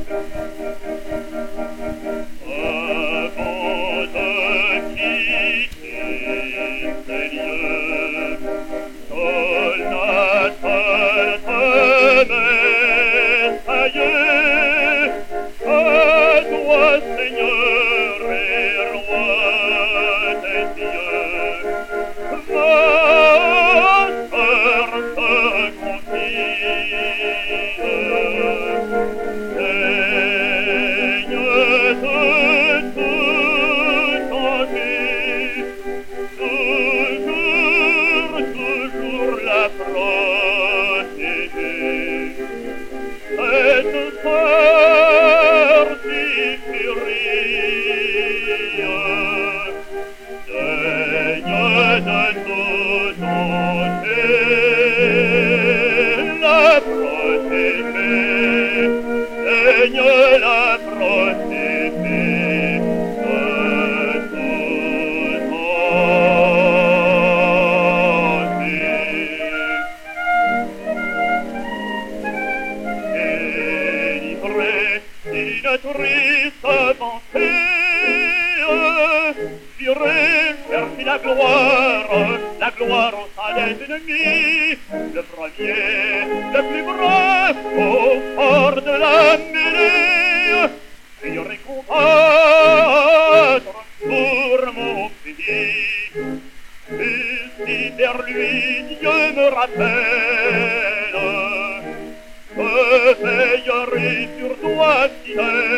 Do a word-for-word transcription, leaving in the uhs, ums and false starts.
Avant de quitter ces lieux, soldat de Messailleux, à toi, Seigneur et Roi des cieux, ma sœur se confie. Daigne de tout entier, toujours, toujours la protéger. Cette sœur si furie, daigne de tout entier la protéger, daigne la protéger de tout entier. Délivrée d'une triste pensée, jurez chercher la gloire, la gloire au sein des ennemis, le premier, le plus brave, au fort de la mêlée, jurez combattre pour mon pays. Et si vers lui Dieu me rappelle, je veillerai sur toi, fidèle.